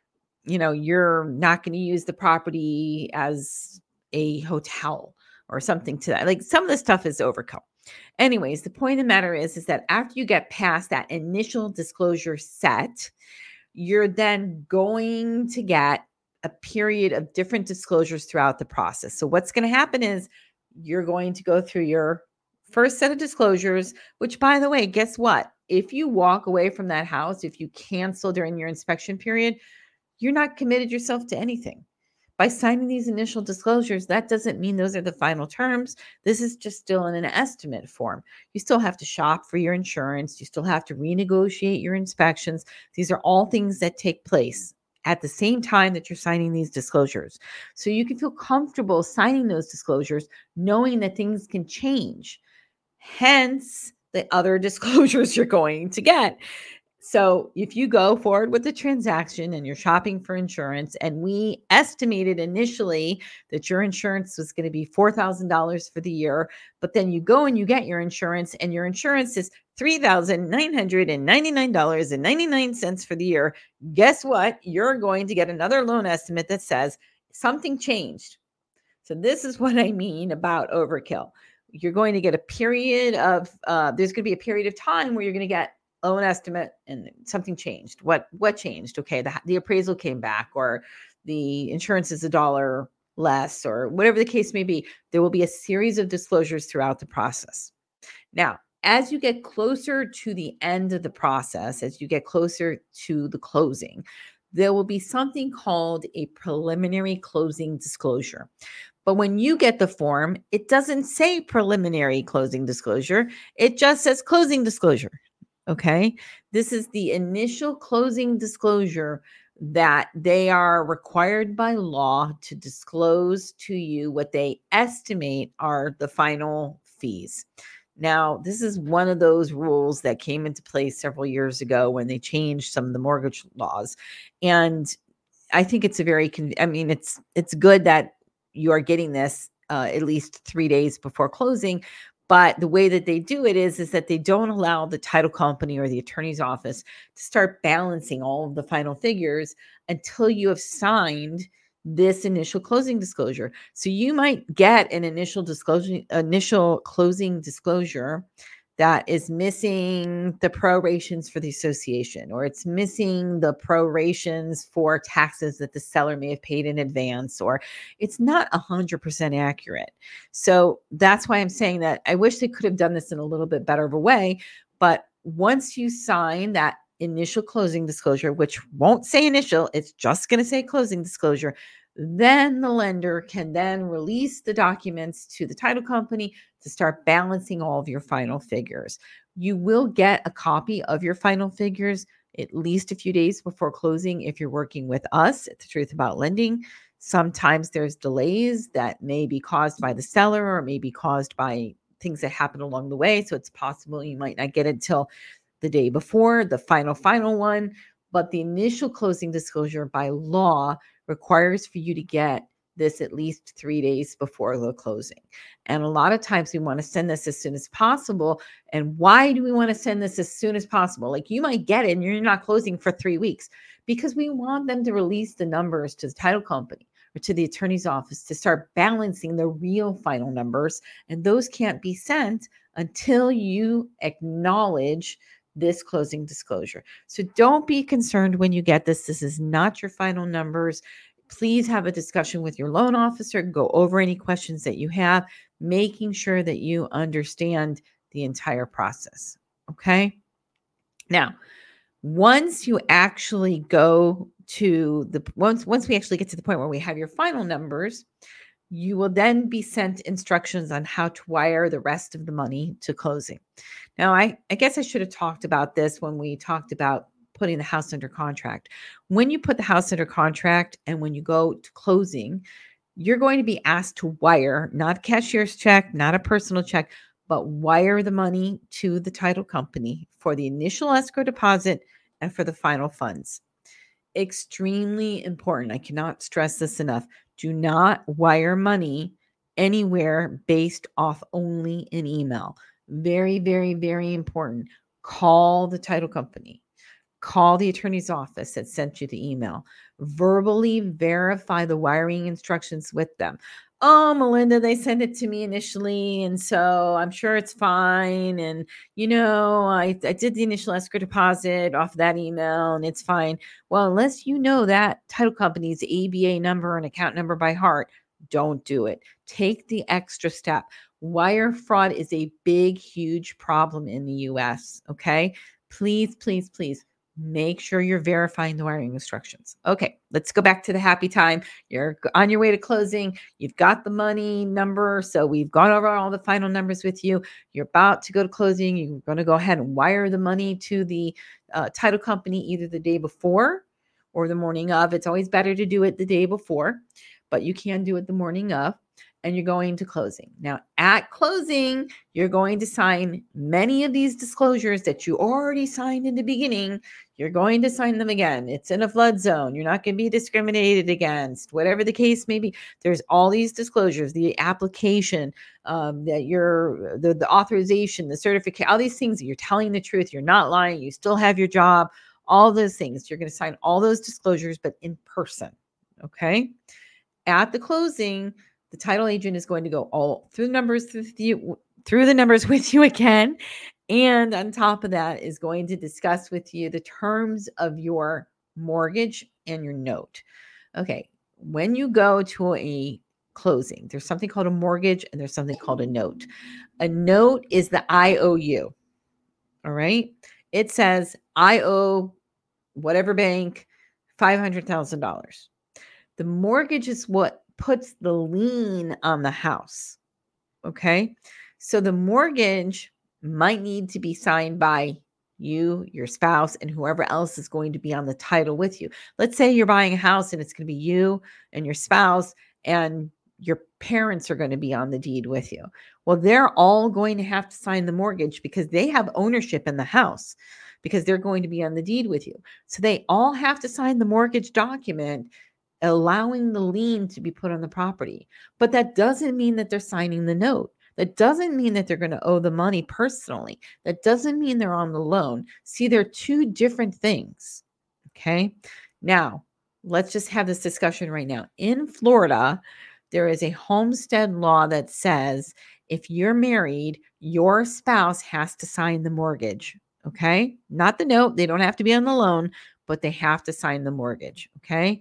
you're not going to use the property as a hotel or something to that. Like, some of the stuff is overkill. Anyways, the point of the matter is that after you get past that initial disclosure set, you're then going to get a period of different disclosures throughout the process. So what's going to happen is you're going to go through your first set of disclosures, which, by the way, guess what? If you walk away from that house, if you cancel during your inspection period, you're not committed yourself to anything. by signing these initial disclosures, that doesn't mean those are the final terms. This is just still in an estimate form. You still have to shop for your insurance. You still have to renegotiate your inspections. These are all things that take place at the same time that you're signing these disclosures. So you can feel comfortable signing those disclosures, knowing that things can change. Hence, the other disclosures you're going to get. So if you go forward with the transaction and you're shopping for insurance, and we estimated initially that your insurance was going to be $4,000 for the year, but then you go and you get your insurance and your insurance is $3,999.99 for the year, guess what? You're going to get another loan estimate that says something changed. So this is what I mean about overkill. You're going to get a period of, there's going to be a period of time where you're going to get loan estimate and something changed. What changed? Okay, the appraisal came back, or the insurance is $1 less, or whatever the case may be. There will be a series of disclosures throughout the process. Now, as you get closer to the end of the process, as you get closer to the closing, there will be something called a preliminary closing disclosure. But when you get the form, it doesn't say preliminary closing disclosure. It just says closing disclosure. Okay. This is the initial closing disclosure that they are required by law to disclose to you what they estimate are the final fees. Now, this is one of those rules that came into place several years ago when they changed some of the mortgage laws. And I think it's it's good that you are getting this at least 3 days before closing. But the way that they do it is that they don't allow the title company or the attorney's office to start balancing all of the final figures until you have signed this initial closing disclosure. So you might get an initial closing disclosure that is missing the prorations for the association, or it's missing the prorations for taxes that the seller may have paid in advance, or it's not 100% accurate. So that's why I'm saying that I wish they could have done this in a little bit better of a way. But once you sign that initial closing disclosure, which won't say initial, it's just going to say closing disclosure, then the lender can then release the documents to the title company to start balancing all of your final figures. You will get a copy of your final figures at least a few days before closing if you're working with us at The Truth About Lending. Sometimes there's delays that may be caused by the seller or may be caused by things that happen along the way. So it's possible you might not get it till the day before the final one. But the initial closing disclosure by law requires for you to get this at least 3 days before the closing. And a lot of times we want to send this as soon as possible. And why do we want to send this as soon as possible? Like, you might get it and you're not closing for 3 weeks, because we want them to release the numbers to the title company or to the attorney's office to start balancing the real final numbers. And those can't be sent until you acknowledge this closing disclosure. So don't be concerned when you get this. This is not your final numbers. Please have a discussion with your loan officer, go over any questions that you have, making sure that you understand the entire process. Okay. Now, once you actually go to once we actually get to the point where we have your final numbers, you will then be sent instructions on how to wire the rest of the money to closing. Now, I guess I should have talked about this when we talked about putting the house under contract. When you put the house under contract and when you go to closing, you're going to be asked to wire, not a cashier's check, not a personal check, but wire the money to the title company for the initial escrow deposit and for the final funds. Extremely important. I cannot stress this enough. Do not wire money anywhere based off only an email. Very, very, very important. Call the title company. Call the attorney's office that sent you the email. Verbally verify the wiring instructions with them. Oh, Melinda, they sent it to me initially, and so I'm sure it's fine. And, I did the initial escrow deposit off that email, and it's fine. Well, unless you know that title company's ABA number and account number by heart, don't do it. Take the extra step. Wire fraud is a big, huge problem in the US, okay? Please, please, please make sure you're verifying the wiring instructions. Okay, let's go back to the happy time. You're on your way to closing. You've got the money number. So we've gone over all the final numbers with you. You're about to go to closing. You're going to go ahead and wire the money to the title company either the day before or the morning of. It's always better to do it the day before, but you can do it the morning of. And you're going to closing. Now, at closing, you're going to sign many of these disclosures that you already signed in the beginning. You're going to sign them again. It's in a flood zone. You're not going to be discriminated against, whatever the case may be. There's all these disclosures, the application, that you're the authorization, the certificate, all these things that you're telling the truth. You're not lying. You still have your job. All those things. You're going to sign all those disclosures, but in person. Okay. At the closing, the title agent is going to go all through the numbers with you again. And on top of that is going to discuss with you the terms of your mortgage and your note. Okay. When you go to a closing, there's something called a mortgage and there's something called a note. A note is the IOU. All right. It says I owe whatever bank $500,000. The mortgage is what puts the lien on the house. Okay. So the mortgage might need to be signed by you, your spouse, and whoever else is going to be on the title with you. Let's say you're buying a house and it's going to be you and your spouse and your parents are going to be on the deed with you. Well, they're all going to have to sign the mortgage because they have ownership in the house because they're going to be on the deed with you. So they all have to sign the mortgage document allowing the lien to be put on the property. But that doesn't mean that they're signing the note. That doesn't mean that they're going to owe the money personally. That doesn't mean they're on the loan. See, they're two different things. Okay. Now, let's just have this discussion right now. In Florida, there is a homestead law that says if you're married, your spouse has to sign the mortgage. Okay. Not the note. They don't have to be on the loan, but they have to sign the mortgage. Okay.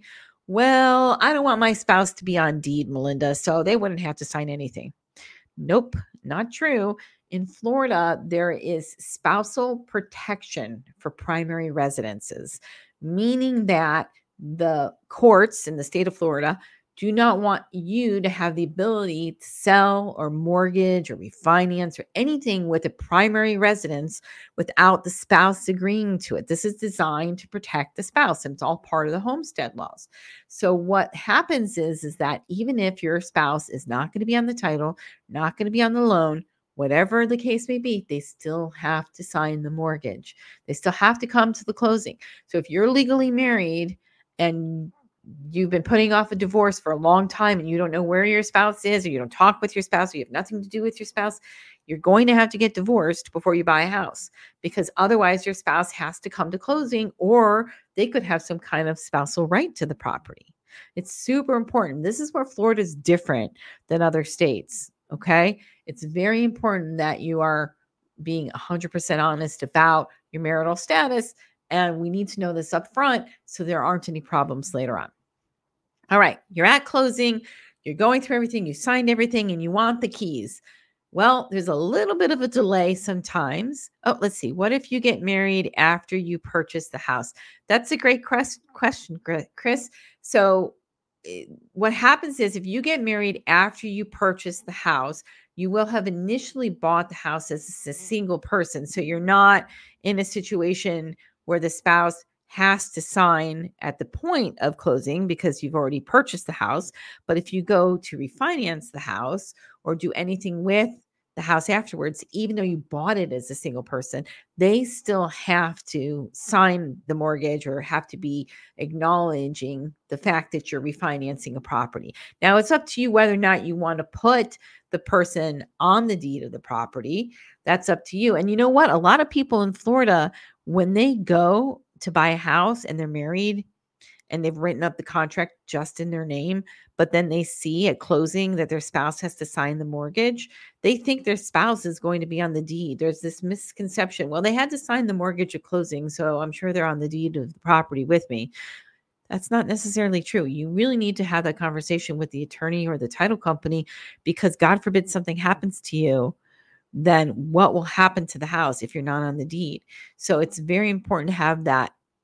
Well, I don't want my spouse to be on deed, Melinda, so they wouldn't have to sign anything. Nope, not true. In Florida, there is spousal protection for primary residences, meaning that the courts in the state of Florida do not want you to have the ability to sell or mortgage or refinance or anything with a primary residence without the spouse agreeing to it. This is designed to protect the spouse, and it's all part of the homestead laws. So what happens is that even if your spouse is not going to be on the title, not going to be on the loan, whatever the case may be, they still have to sign the mortgage. They still have to come to the closing. So if you're legally married and you've been putting off a divorce for a long time and you don't know where your spouse is, or you don't talk with your spouse, or you have nothing to do with your spouse, you're going to have to get divorced before you buy a house, because otherwise your spouse has to come to closing, or they could have some kind of spousal right to the property. It's super important. This is where Florida is different than other states. Okay. It's very important that you are being 100% honest about your marital status. And we need to know this up front so there aren't any problems later on. All right, you're at closing, you're going through everything, you signed everything, and you want the keys. Well, there's a little bit of a delay sometimes. Oh, let's see. What if you get married after you purchase the house? That's a great question, Chris. So what happens is if you get married after you purchase the house, you will have initially bought the house as a single person. So you're not in a situation where the spouse has to sign at the point of closing because you've already purchased the house. But if you go to refinance the house or do anything with the house afterwards, even though you bought it as a single person, they still have to sign the mortgage or have to be acknowledging the fact that you're refinancing a property. Now, it's up to you whether or not you want to put the person on the deed of the property. That's up to you. And you know what? A lot of people in Florida, when they go to buy a house and they're married and they've written up the contract just in their name, but then they see at closing that their spouse has to sign the mortgage, they think their spouse is going to be on the deed. There's this misconception. Well, they had to sign the mortgage at closing, so I'm sure they're on the deed of the property with me. That's not necessarily true. You really need to have that conversation with the attorney or the title company, because God forbid something happens to you, then what will happen to the house if you're not on the deed? So it's very important to have that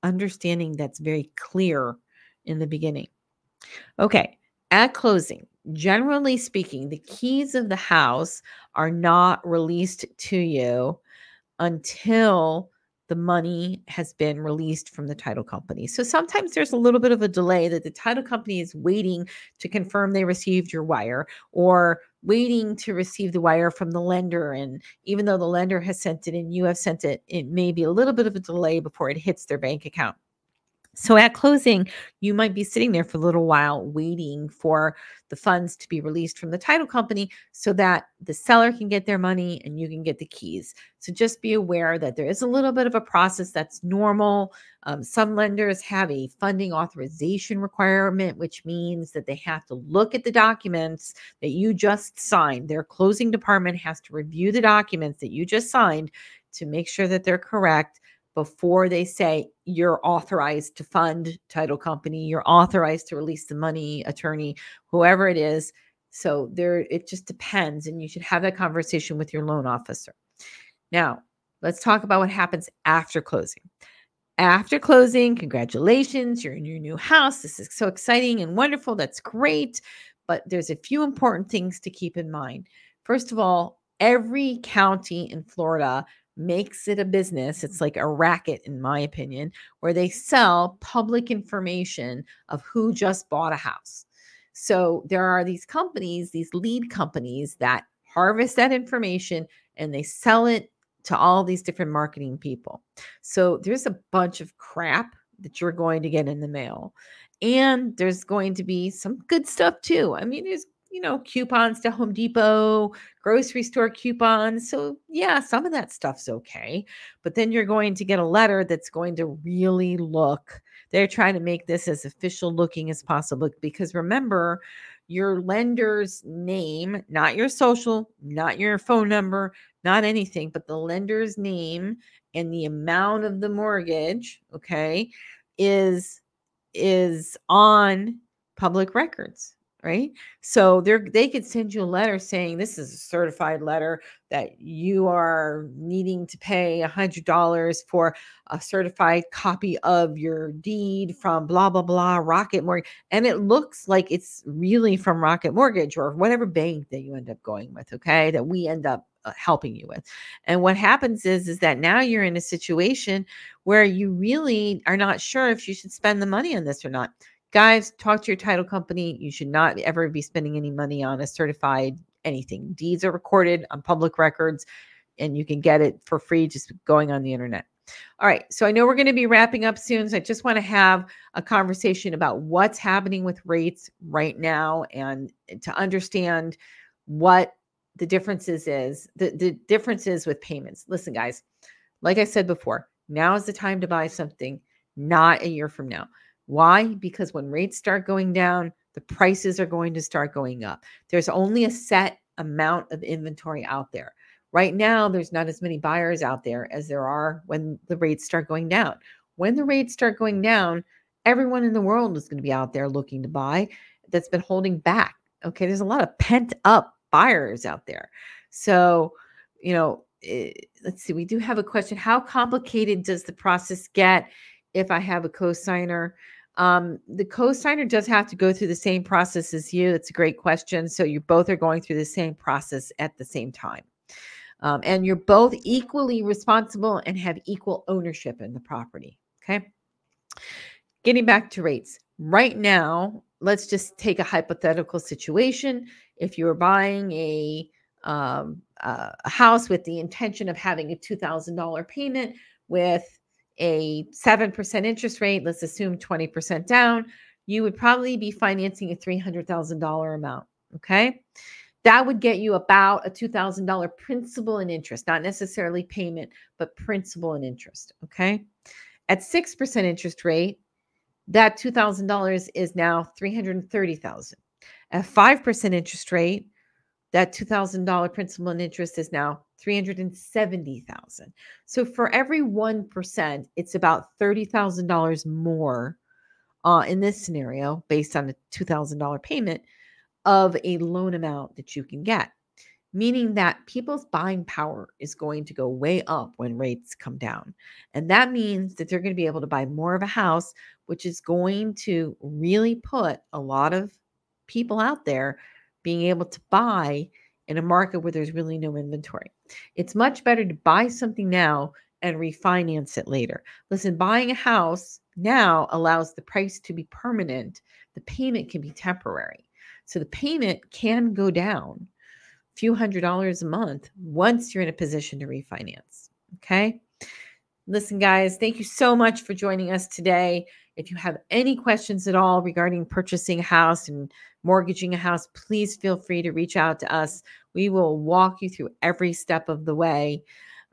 understanding that's very clear in the beginning. Okay, at closing, generally speaking, the keys of the house are not released to you until the money has been released from the title company. So sometimes there's a little bit of a delay that the title company is waiting to confirm they received your wire, or waiting to receive the wire from the lender. And even though the lender has sent it and you have sent it, it may be a little bit of a delay before it hits their bank account. So at closing, you might be sitting there for a little while waiting for the funds to be released from the title company so that the seller can get their money and you can get the keys. So just be aware that there is a little bit of a process that's normal. Some lenders have a funding authorization requirement, which means that they have to look at the documents that you just signed. Their closing department has to review the documents that you just signed to make sure that they're correct before they say you're authorized to fund title company, you're authorized to release the money, attorney, whoever it is. So it just depends, and you should have that conversation with your loan officer. Now, let's talk about what happens after closing. After closing, congratulations, you're in your new house. This is so exciting and wonderful. That's great. But there's a few important things to keep in mind. First of all, every county in Florida makes it a business. It's like a racket, in my opinion, where they sell public information of who just bought a house. So there are these companies, these lead companies that harvest that information and they sell it to all these different marketing people. So there's a bunch of crap that you're going to get in the mail. And there's going to be some good stuff too. I mean, there's, coupons to Home Depot, grocery store coupons. So yeah, some of that stuff's okay. But then you're going to get a letter that's going to really look, they're trying to make this as official looking as possible, because remember, your lender's name, not your social, not your phone number, not anything, but the lender's name and the amount of the mortgage, okay, is on public records, right? So they could send you a letter saying this is a certified letter that you are needing to pay $100 for a certified copy of your deed from blah blah blah Rocket Mortgage, and it looks like it's really from Rocket Mortgage or whatever bank that you end up going with, okay, that we end up helping you with. And what happens is that now you're in a situation where you really are not sure if you should spend the money on this or not. Guys, talk to your title company. You should not ever be spending any money on a certified anything. Deeds are recorded on public records and you can get it for free just going on the internet. All right. So I know we're going to be wrapping up soon. So I just want to have a conversation about what's happening with rates right now and to understand what the differences is, the differences with payments. Listen, guys, like I said before, now is the time to buy something, not a year from now. Why? Because when rates start going down, the prices are going to start going up. There's only a set amount of inventory out there. Right now, there's not as many buyers out there as there are when the rates start going down. When the rates start going down, everyone in the world is going to be out there looking to buy that's been holding back. Okay, there's a lot of pent up buyers out there. So, let's see, we do have a question. How complicated does the process get if I have a co-signer? The co-signer does have to go through the same process as you. That's a great question. So you both are going through the same process at the same time. And you're both equally responsible and have equal ownership in the property. Okay. Getting back to rates. Right now, let's just take a hypothetical situation. If you were buying a house with the intention of having a $2,000 payment with a 7% interest rate, let's assume 20% down, you would probably be financing a $300,000 amount. Okay. That would get you about a $2,000 principal and interest, not necessarily payment, but principal and interest. Okay. At 6% interest rate, that $2,000 is now $330,000. At 5% interest rate, that $2,000 principal and interest is now $370,000. So for every 1%, it's about $30,000 more in this scenario, based on a $2,000 payment, of a loan amount that you can get. meaning that people's buying power is going to go way up when rates come down. And that means that they're going to be able to buy more of a house, which is going to really put a lot of people out there being able to buy in a market where there's really no inventory. It's much better to buy something now and refinance it later. Listen, buying a house now allows the price to be permanent. The payment can be temporary. So the payment can go down a few $100s a month once you're in a position to refinance. Okay. Listen, guys, thank you so much for joining us today. If you have any questions at all regarding purchasing a house and mortgaging a house, please feel free to reach out to us. We will walk you through every step of the way.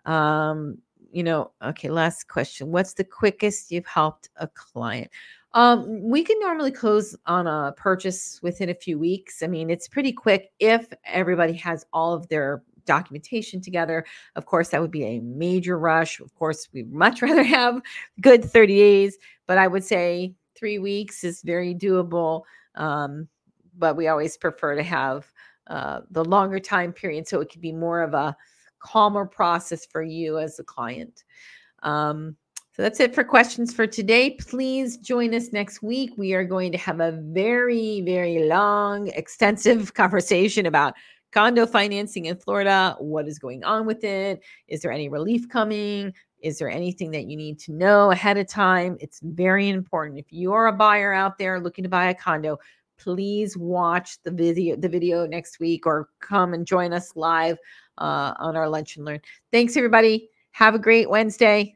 Okay, last question. What's the quickest you've helped a client? We can normally close on a purchase within a few weeks. I mean, it's pretty quick if everybody has all of their documentation together. Of course, that would be a major rush. Of course, we'd much rather have good 30 days, but I would say 3 weeks is very doable. But we always prefer to have the longer time period so it can be more of a calmer process for you as a client. So that's it for questions for today. Please join us next week. We are going to have a very, very long, extensive conversation about condo financing in Florida. What is going on with it? Is there any relief coming? Is there anything that you need to know ahead of time? It's very important. If you are a buyer out there looking to buy a condo, please watch the video next week or come and join us live on our Lunch and Learn. Thanks, everybody. Have a great Wednesday.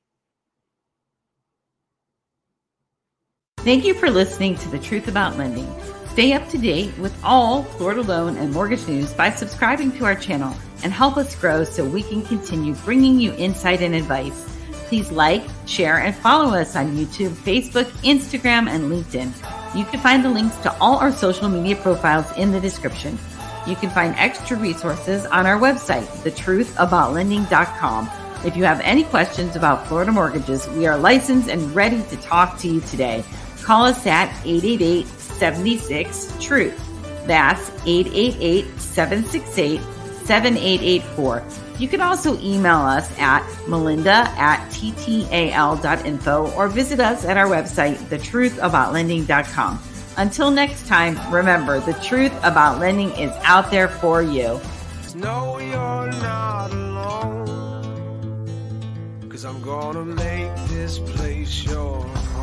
Thank you for listening to The Truth About Lending. Stay up to date with all Florida loan and mortgage news by subscribing to our channel and help us grow so we can continue bringing you insight and advice. Please like, share, and follow us on YouTube, Facebook, Instagram, and LinkedIn. You can find the links to all our social media profiles in the description. You can find extra resources on our website, thetruthaboutlending.com. If you have any questions about Florida mortgages, we are licensed and ready to talk to you today. Call us at 888-76-TRUTH. That's 888-768-7884. You can also email us at melinda@ttal.info or visit us at our website, thetruthaboutlending.com. Until next time, remember, the truth about lending is out there for you. No, you're not alone, 'cause I'm gonna make this place your home.